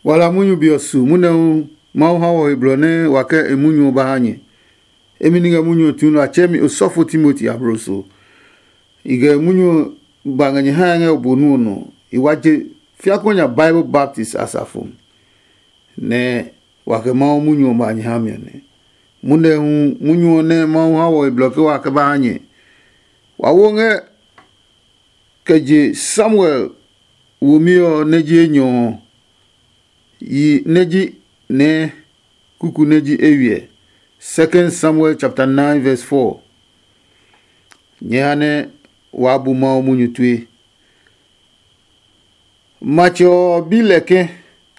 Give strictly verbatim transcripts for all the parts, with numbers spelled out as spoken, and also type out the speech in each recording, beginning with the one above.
wala munyu biosu mune mau hawo ibrone wake emunyu bahanye emininga munyu tunu achemi osofu Timothy abroso ige munyu banganye hange obonu no iwaje fiakonya Bible Baptist asafum ne wake mau munyu bahanye hamyane mune munyu ne mau hawo ibloke wake bahanye wawonge keje Samuel wumio neji enyo yi neji ne kuku neji ewie. Second Samuel chapter nine verse four. Nyane wabu mao munyutwe. Macho bileke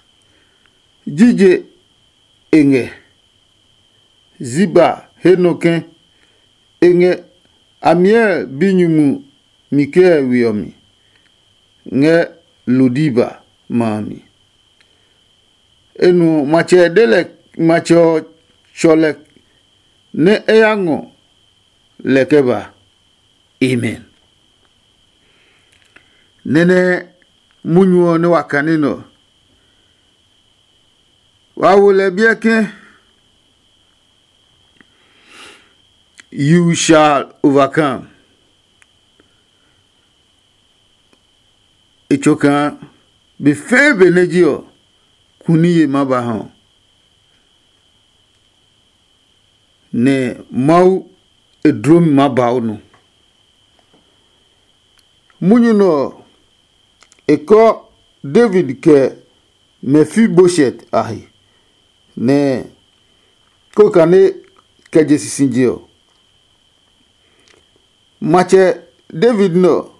jije enge ziba henoke enge amie binyumu mike wiomi nge ludiba mami enu mache dele macho chole ne eyango lekeba. Amen. Nene munyo ne wakanino wawule bieke you shall overcome. Echoka be febe nejio kuniye mabahan ne mau edrom mabao no munyu no eko David ke Mephibosheth ahi ne kokane keje sisinjio mache David no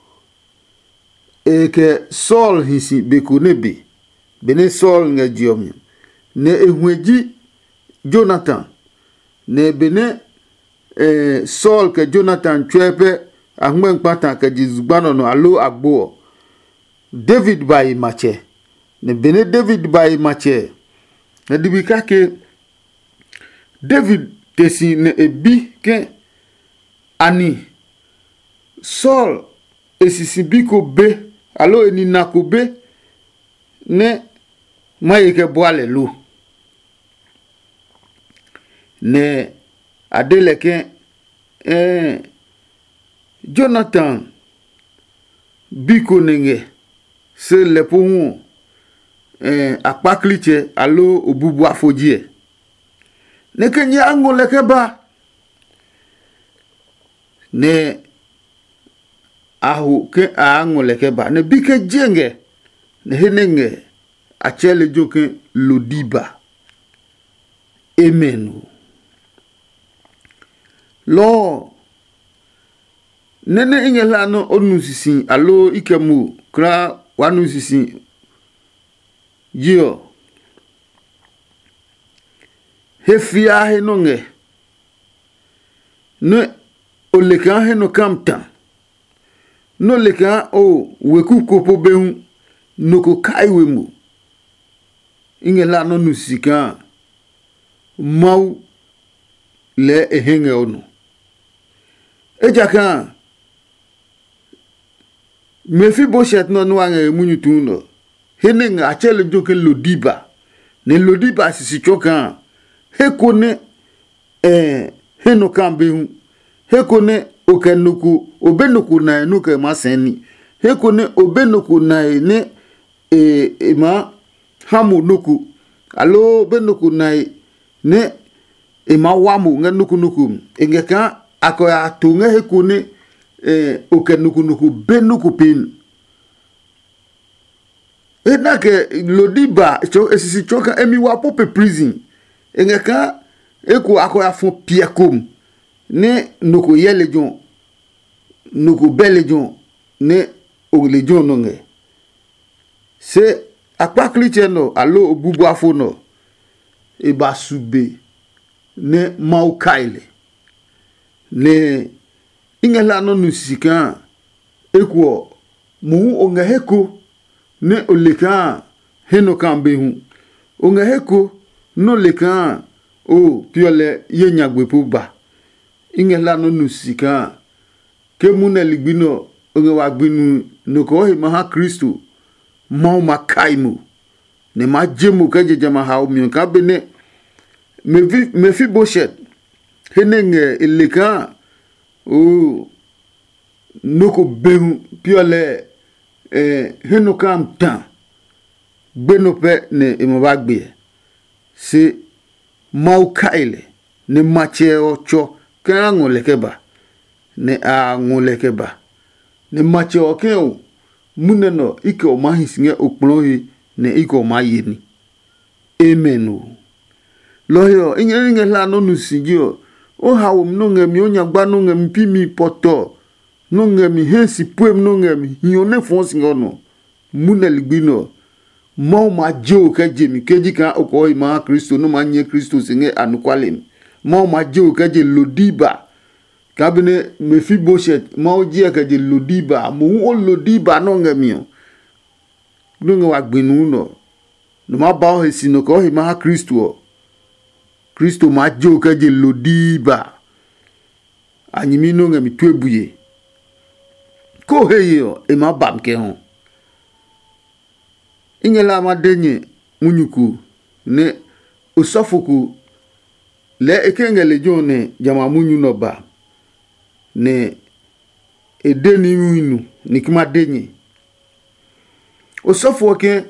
eke Saul hisi bekunebe bene Saul nga jiom ne ehweji Jonathan ne bene eh, Saul ke Jonathan chwepe ahmen pata ke jizubano no alo agbo David bayi mache ne bene David bayi mache ne dibika ke David tesi ne ebi ke ani Saul esisibiko be alo eni nakobe ne mayeke boale lu ne adeleke eh Jonathan biko nenge se lepohun eh apakliche alo obubu afojie ne kenye ango leke ba ne ahu ke ango leke ba ne bike jenge ne henenge achele joke lodiba. Amen. Lo nene ingela no onusisi alo ikemu kra wanusisi yo hefia he nonge ne oleka he no kamta no leka o weku kopo behu noko kaiwe mu ingela no nusika mau le ehenge onu ejaka Mephibosheth no nwange munyutu no henenga achele joke lodiba ne lodiba sisi choka hekone eh henokambe hekone okenuku obenuku na enuke maseni hekone obenuku na ne e ema hamu nuku alo benuku na ne ema wamu nganuku nuku engeka akoya tunga hekone eh okenuku nuku benuku pin enake lodiba cho esisi choka emi wa pope prison engeka eku akoya fon piakom ne nuku yelejon nuku belejon ne oglejon nonge se apakliche no alo obubu afo no eba sube ne maukaile ne ingela no nusika ekuo mu onga heko ne oleka heno kambe hu onga heko no leka o piole yenyagwepo ba ingela no nusika ke muna ligbino onga wagbinu no ko he maha Kristo mau makaimu ne ma jemu ke jama ha mi ka bene me vi me fi bochet henenge eleka o noko behu piole eh henu kam tan gbeno pe ne imobagbe se mau kaile ne mache ocho ka ngolekeba ne a ngolekeba ne mache okeo muneno ike o mahisinge okplohi ne ike o mayini amen loyo inye inye la no nusigio o hawo mnonge mi onya gba no ngem pimi poto no ngem hensi puem no ngem hione fonsi ngono muneligbino mo ma jo ke jemi keji kan oko ma Kristo no ma nye Kristo singe anukwalem mo ma jo ke je lodiba kabine me fi bochet mo je ke je lodiba mo o lodiba no ngem no nge wa gbinu no no ma ba o hesino ko ma Kristo Kristo ma jo ke je lodiba anyimi no ngem twebuye ko heyo e ma bam ke hon ingela ma denye munyuku ne usofuku le ekengele jone jama munyu no ba ne edeni winu nikima denye usofu ke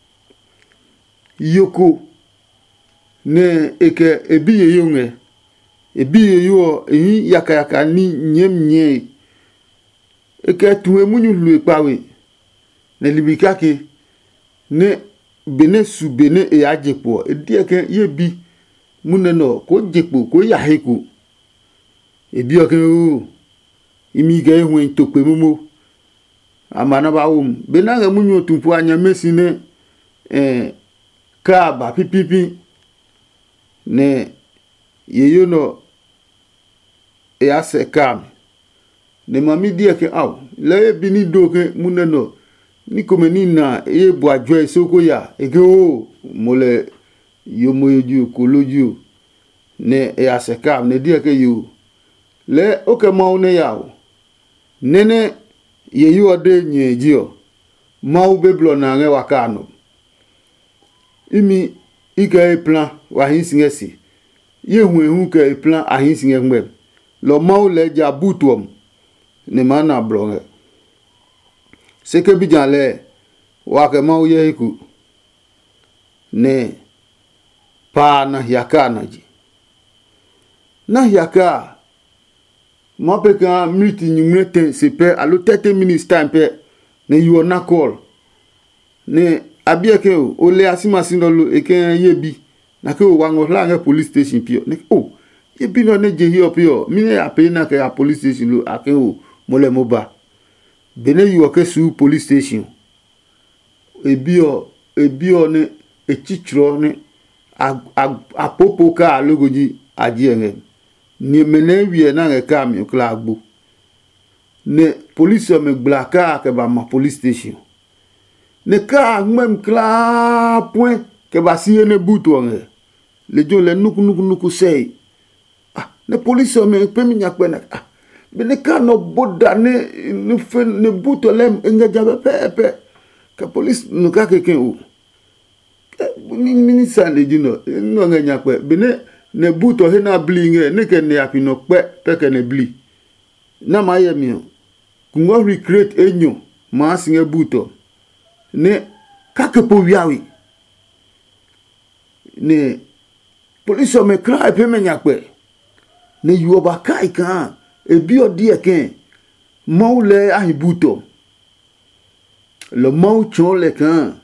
yoko ne eke ebiye yonge ebiye yo eyin yaka yaka ni nyem nye eke tuwe munyu lu epawe ne libikake ne bene su bene e ajepo e die ke ye bi muneno ko jepo ko ya heku e bi o ke o imi ga ehun to pe momo amana ba wo bena ga munyo tumpu anya mesine eh ka ba pipipi ne yeyo no e ase kam ne mami die ke aw le bi ni do ke muneno ni komeni na e bo ajo esoko ya ege o mole yo moyoju koloju ne e aseka ne die ke yo le oke ma ne ya o nene ye yo ode nyeji o ma u beblo na nge wakano imi ike e plan wa hinsingesi ye hu ehu ke e plan a hinsinge ngbe lo ma u le ja butuom ne mana blonge seke bijale wake mau yeku ne pa na yaka na ji na yaka mapeka miti nyumete sepe alo thirty minutes time pe ne you na call ne abieke o le asima sindolo eke yebi na ke o wango la nge police station pio ne o yebi no ne je hi pio mi ne ape na ke a police station lo ake o mole moba bene you ke su police station ebio ebio ne echichro ne apopo ka logoji ajienge ni mene wie na nge ka mi kla agbo ne police me blaka ke ba ma police station ne ka même kla point ke ba si ne buto nge le jo le nuku nuku nuku sei ah ne police me pe mi nyakpe na ah bene ka no boda ne ne fe ne buto lem nga jabe pepe ka police no ka keken o ni minister le jino no nga nyakpe bene ne buto he na blinge ne ke ne apino pe pe ke ne bli na ma ye mi kungo recreate enyo ma singe buto ne ka ke po wiawi ne police me kra pe me nyakpe ne yuoba kai kan ebi odi eken mau le ahibuto le mau chon le kan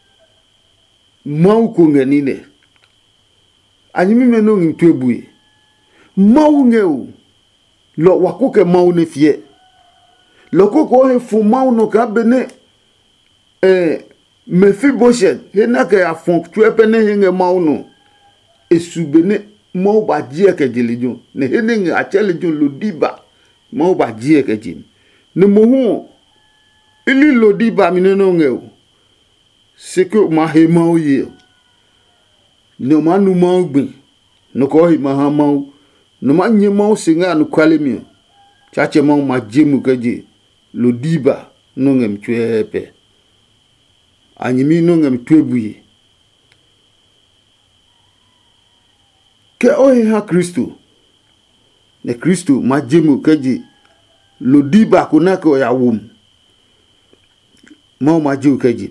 mau kongeni ne anyimi meno ngintwebuye mau ngeu lo wakoke mau ne fie lo koko he fu mau no ka bene eh me fi bochet he na ke afon twepe ne hinge mau no esubene mau ba jie ke jelijo ne heninge achelejo lodiba mau ba jie ke jim ne mohu ili lodiba mineno ngeu seko ma he mau ye no manu mau gbe no ko hi ma ha mau no ma nye mau singa no kwale mi chache mau ma jemu ke je lodiba no ngem twepe anyimi no ngem twebuye ke ohe ha Kristo ne Kristo ma jemu keji lodi ba ko na ko ya wum ma ma ju keji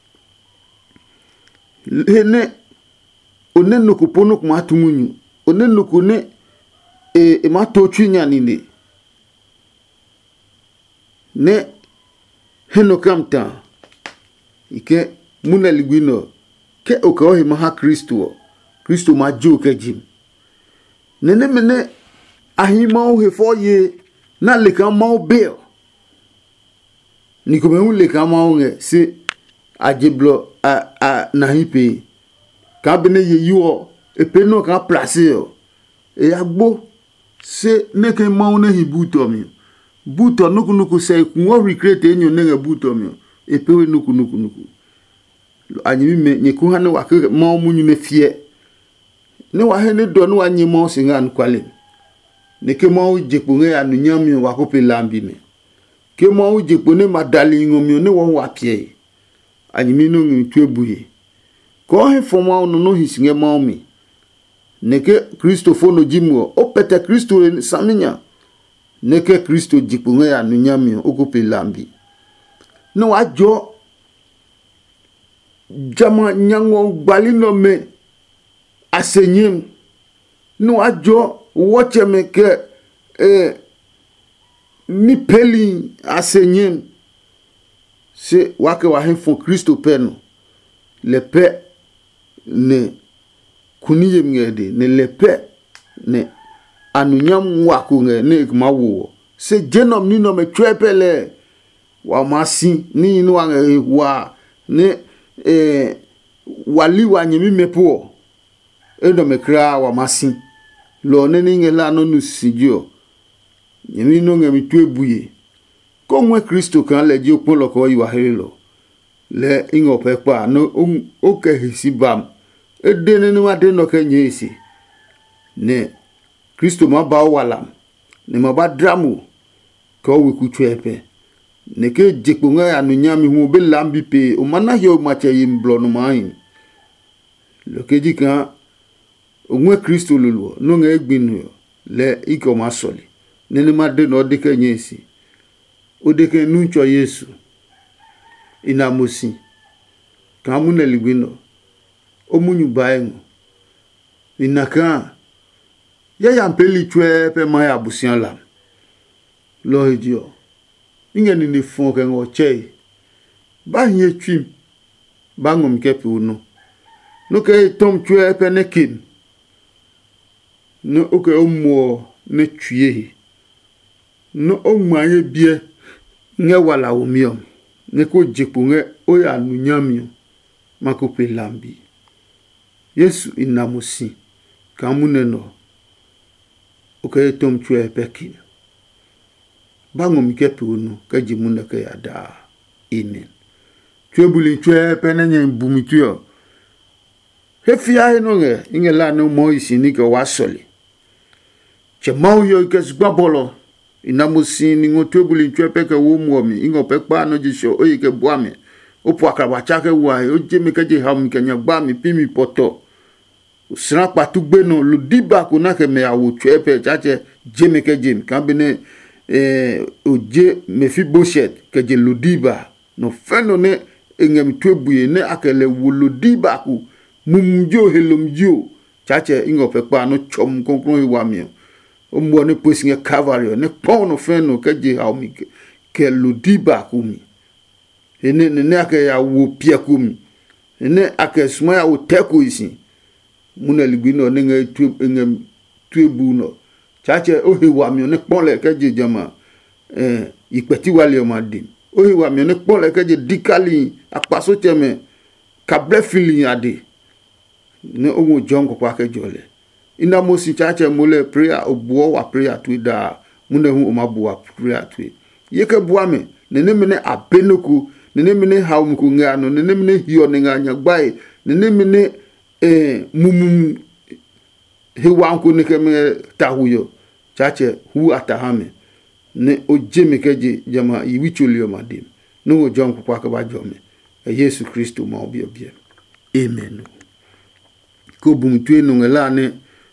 ne onen ko pono ko ma tumunyu onen ko ne e, e ma to twinya ni ne ne heno kamta ike muna ligwino ke okohi maha Kristo Kristo ma ju keji nene mene ahima o he foye na leka ma be ni ko me leka ma o nge se ajeblo a a na hipe ka bene ye yo e pe no ka place o e agbo se ne ke ma o na hibuto mi buto nuku nuku se ku o recreate enyo ne buto mi e pe we nuku nuku nuku anyimi me nye ku ha ne wa ke ma o munyu ne fie ne wa he ne do no anyi mo singa an kwale ne ke mo jepo nge anu nyami wa ko pe lambi me ke mo jepo ne madali ngomi ne wo wa pie anyimi no ngi twebuye ko he fo mo no no hisinge mo mi ne ke Kristo no jimu o pete Kristo saminya ne ke Kristo jepo nge anu nyami o ko pe lambi no wa jo jama nyango balino me asenyim no ajo woche me ke eh ni peli asenyim se wake wa hen fo Kristo peno le pe ne kuniye ngede ne le pe ne anunyam wako nge ne mawo se jenom ni no me twepele wa masi ni no wa ne eh wali wa nyimi mepo edo mekra wa masi lo neni ngela no nusijo nyimi no ngemi twebuye ko nwe Kristo kan le ji opolo ko yi wa hello le ingo pepa no o ke hisibam edene ni wa de no ke nyesi ne Kristo ma ba wala ne ma ba dramu ko we ku twepe ne ke jekpo nga anu nyami hu be lambi pe o mana yo ma che yim blo no main lo ke ji kan onwe Kristo lulu no nga egbinu le iko masoli nene ma de no de ke nyesi o de ke nuncho Yesu ina musi kan mu na ligbino o munyu baengu ina kan ya ya mpeli twe pe ma ya busian lam lo idio inge ni ni fon ke ngo che ba nye twim ba ngom ke pu no no ke tom twe pe nekin no oke omo ne twie no omanye bie nge wala omiom ne ko jipu nge oya nunyamio makope lambi Yesu inamusi kamuneno oke tom twe pekin bango mikepe unu kaji munda ke ada amen twebuli twe penenye bumitio hefia no nge ingela no moisi ni ke wasoli che mau yo ke sgbabolo inamusi ni ngotwebuli twe peke wo muomi ingo pekpa no jisho oyi ke buame opo akraba chake wa o jemi ke je ham ke nya gba mi pimi poto usra patugbe no ludiba ko na ke me awo twe pe chache jemi ke jemi kan bene eh oje Mefiboshet ke je ludiba no feno ne engem twebuye ne akele wo ludiba ku mumjo helomjo chache ingo pekpa no chom konkron wa mi o mo ne posinga Calvary ne pono feno ke je ha mi ke ludiba ku mi ene ne ake ya wo pia ku mi ene ake sma ya wo teko isi muna ligbino ne nge twe engem twebu no chache ohi wa mi ne ponle ke je jama eh ipeti wale o madim ohi wa mi ne ponle ke je dikali apaso cheme kable feeling ade ne owo jonko kwa ke jole ina mosi chache mole prayer obuo wa prayer tu da mune hu o mabu wa prayer tu yeke buame ne ne mene abenoku ne ne mene haum ku ngano ne ne mene hiyo ne nganya gbai ne ne mene eh mumum hewanku ne keme tahuyo chache hu atahame ne ojeme keje jama yiwichulio madim no jonko kwa ka ba jome e Yesu Kristo ma obi obi amen ko bumtue no ngela ne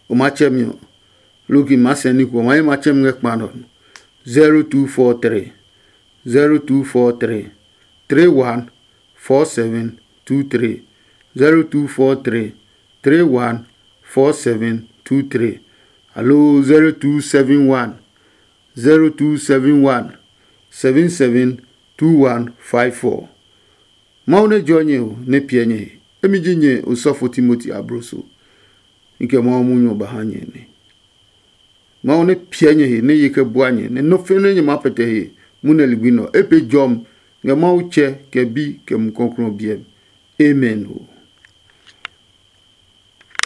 o ma chem yo luki ma seni ko ma ma chem ngek manon zero two four three zero two four three three one four seven two three zero two four three three one four seven two three. Hello zero two seven one zero two seven one seven seven two one five four. Maune jonye o ne pienye emi jinye Osofo Timothy Abroso nke ma munyo bahanye ne maune pienye he ne yike buanye ne no fene nye mapete he munelibino epe jom nge mauche ke bi ke mkonkron biem. Amen.